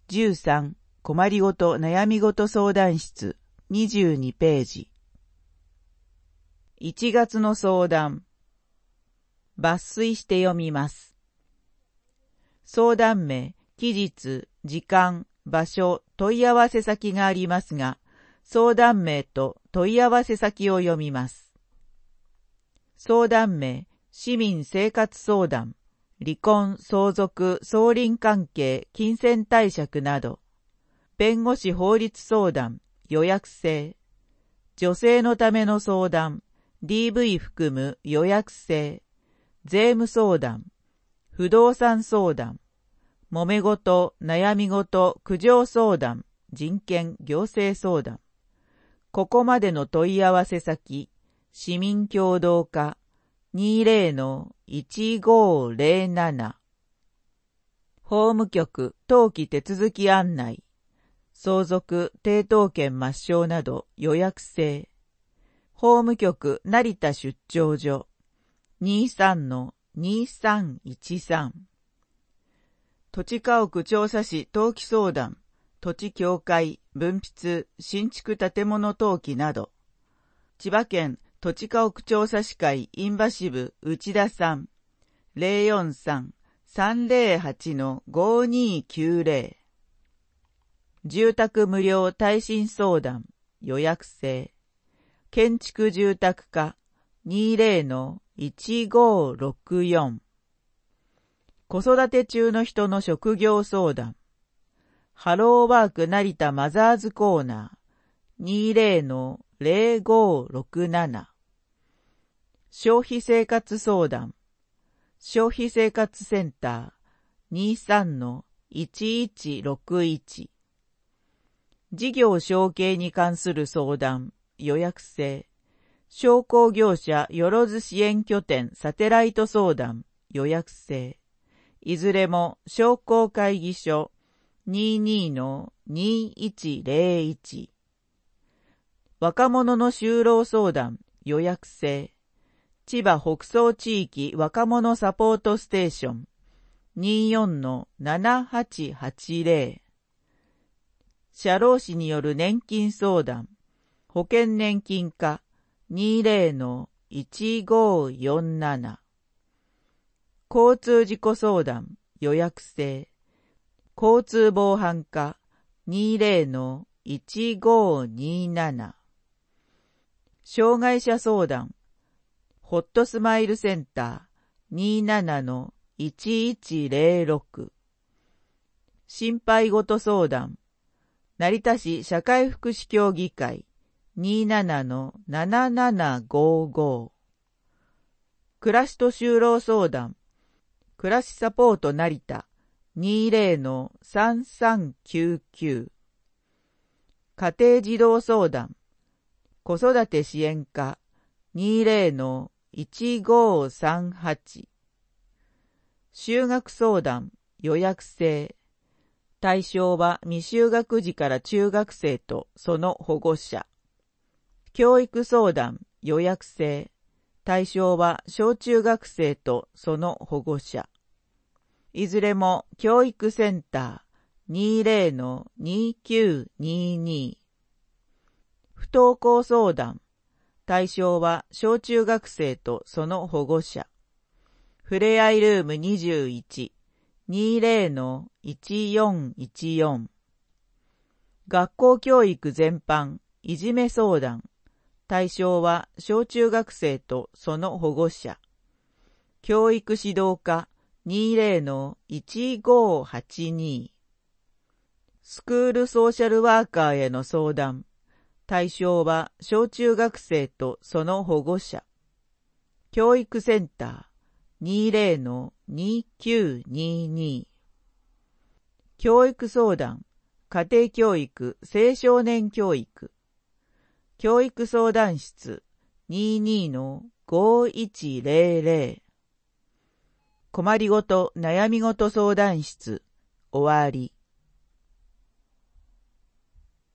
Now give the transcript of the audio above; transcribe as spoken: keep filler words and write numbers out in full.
じゅうさん困りごと悩みごと相談室にじゅうにページ。いちがつの相談。抜粋して読みます。相談名、期日、時間、場所、問い合わせ先がありますが、相談名と問い合わせ先を読みます。相談名、市民生活相談、離婚、相続、相鄰関係、金銭貸借など、弁護士法律相談、予約制、女性のための相談、ディーブイ 含む予約制、税務相談、不動産相談、揉め事、悩み事、苦情相談、人権、行政相談。ここまでの問い合わせ先、市民協働課 にじゅうのいちごーぜろなな。法務局登記手続き案内、相続、抵当権抹消など予約制。法務局成田出張所 にじゅうさんのにさんいちさん。土地家屋調査士登記相談、土地協会、分筆、新築建物登記など、千葉県土地家屋調査士会印旛部内田さん、ゼロよんさん さんゼロはちのごにきゅうゼロ。住宅無料耐震相談、予約制。建築住宅課 にじゅうのいちごーろくよん。子育て中の人の職業相談。ハローワーク成田マザーズコーナー にじゅうのゼロごーろくなな。消費生活相談。消費生活センター にじゅうさんのいちいちろくいち。事業承継に関する相談、予約制。商工業者よろず支援拠点サテライト相談、予約制。いずれも商工会議所 にじゅうにのにいちゼロいち。若者の就労相談、予約制。千葉北総地域若者サポートステーション にじゅうよんのななはちはちゼロ。社労士による年金相談、保険年金課 にじゅうのいちごーよんなな。交通事故相談、予約制。交通防犯課 にじゅうのいちごーになな。障害者相談、ホットスマイルセンター にじゅうななのいちいちゼロろく。心配事相談、成田市社会福祉協議会 にじゅうななのななななごーごー。暮らしと就労相談、暮らしサポート成田 にじゅうのさんさんきゅうきゅう。家庭児童相談、子育て支援課 にじゅうのいちごーさんはち。就学相談、予約制。対象は未就学児から中学生とその保護者。教育相談、予約制。対象は小中学生とその保護者。いずれも教育センター にじゅうのにきゅうにに。不登校相談。対象は小中学生とその保護者。ふれあいルームにじゅういち にじゅうのいちよんいちよん。学校教育全般、いじめ相談。対象は小中学生とその保護者。教育指導課 にじゅうのいちごーはちに。スクールソーシャルワーカーへの相談。対象は小中学生とその保護者。教育センター にじゅうのにきゅうにに。教育相談、家庭教育、青少年教育。教育相談室 にじゅうにのごーいちゼロゼロ。困りごと悩みごと相談室終わり。